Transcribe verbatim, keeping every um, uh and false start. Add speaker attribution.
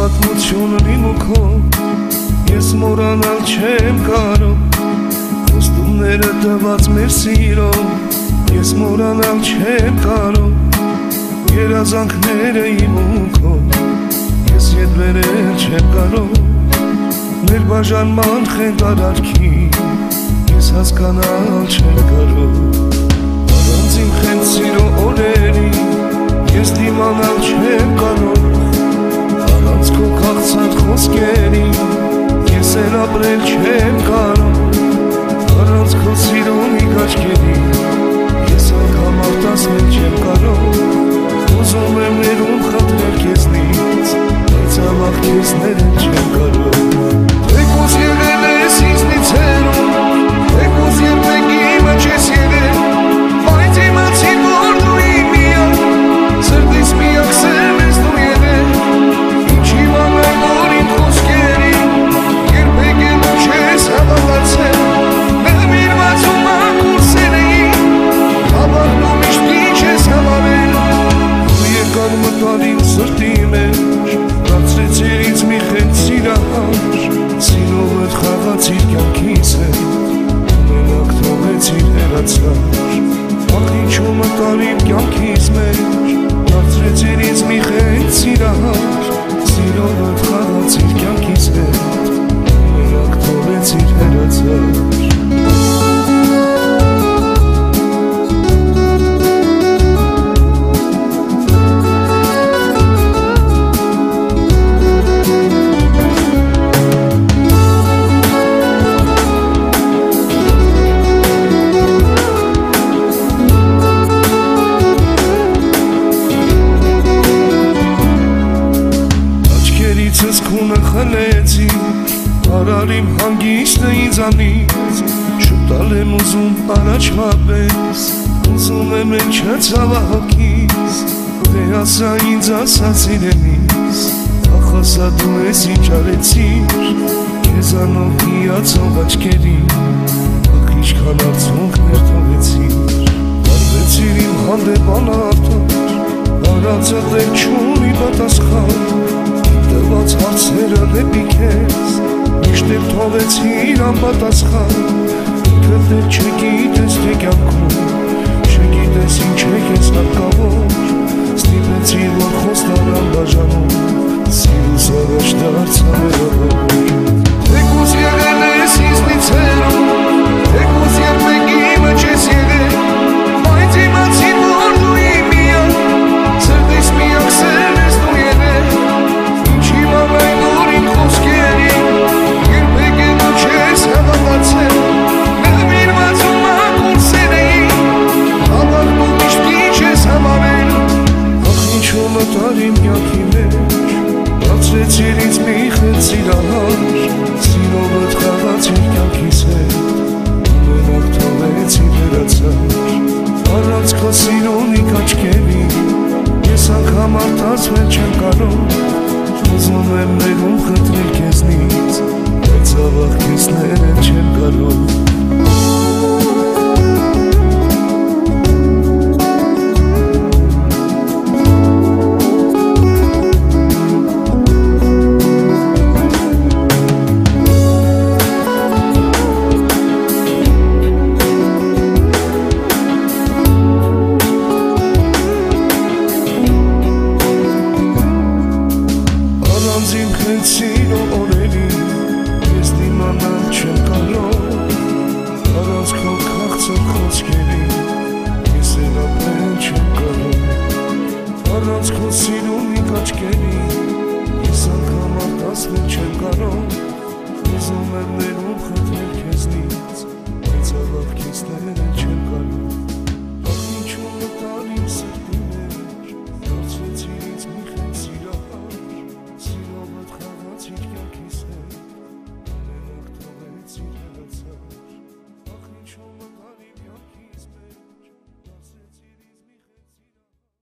Speaker 1: պատմությունն իմ ու քո, ես մոռանալ չեմ կարող, խոստումները տված մեր սիրո, ես մոռանալ չեմ կարող, երազանքները իմ ու քո, ես ետ վերել չեմ կարող, մեր բաժանման խենթարարքի, ես հասկանալ չեմ կարող, առանց իմ խենթ սիրո օրերի, ես դիմանալ չեմ կարող, առանց քո քաղցած խոսքերի, ես էլ ապրել չեմ կարող, առանց քո սիրունի աչքերի, ես անգամ արտասվել չեմ կարող, ուզում եմ ներում խնդրել քեզնից, բայց ավաղ քեզ ներել չեմ կարող, թեկուզ եղել ես ինձնից հեռու, թեկուզ երբեք իմը չես եղել, բայց իմացի որ դու իմ միակ, սրտիս միակ սերն ես դու եղել, ինչ իմանալ որ իմ խոսքերի, երբեք էլ դու չես հավատացել, նվիրվածում անկուր սերեի, հավատնում միշտ ինչ ես համարել, դու եկար մտար իմ սրտի մեջ, դարձրեցիր ինձ մի խենթ սիրահար, սիրովդ խաղացիր կյանքիս հետ, ունենակ թողեցիր հեռացար, ախ ինչու մտար իմ կյանքիս մեջ, դարձրեցիր ինձ մի խենթ սիրահար, սիրովդ խաղացիր կյանքիս հետ, ունենակ թողեցիր հեռացար, արար իմ հանգիստը ինձանից, շուտալ եմ ուզում առաջվա պես, ուզում եմ են չծավահակիս, դե ասա ինձ ասա սիրելիս, ախ ասա դու ես ինչ արեցիր, քեզանով հիացող աչքերի, ախ ինչքան արցունքներ թողեցիր, արվեցիր իմ հանդեպ անարտար, արածը դեր չունի պատասխան, տված հարցերը դեպի քեզ, միշտ էլ թողեցիր անպատասխան, ինքդ էլ չգիտես թե կյանքում, չգիտես ինչ է քեզ հարկավոր, ստիպեցիր որ խոստանամ բաժանում, սիրուս առաջ դարձա մեղավոր, թեկուզ եղել ես ինձնից հեռու, թեկուզ երբեք իմը չես եղել, բայց իմացիր որ դու իմ միակ, սրտիս միակ սերն ես դու եղել, ինչ իմանալ որ իմ խոսքերի, երբեք էլ դու չես հավատացել, նվիրվածում անկուր սերեի, հավատնում միշտ ինչ ես համարել, ախ ինչու մտար իմ կյանքի մեջ, դարձրեցիր ինձ մի խենթ սիրահար, սիրովդ խաղացիր կյանքիս հետ, ունենակ թողեցիր հեռացար, առանց քո սիրունի աչքերի, ես անգամ արտասվել չեմ կարող, ուզում եմ ներում խնդրել քեզնից, բայց ավաղ քեզ ներել չեմ կարող, սիրո օրերի, ես դիմանալ չեմ կարող, առանց քո քաղցր խոսքերի, ես էլ ապրել չեմ կարող, առանց քո սիրունի աչքերի,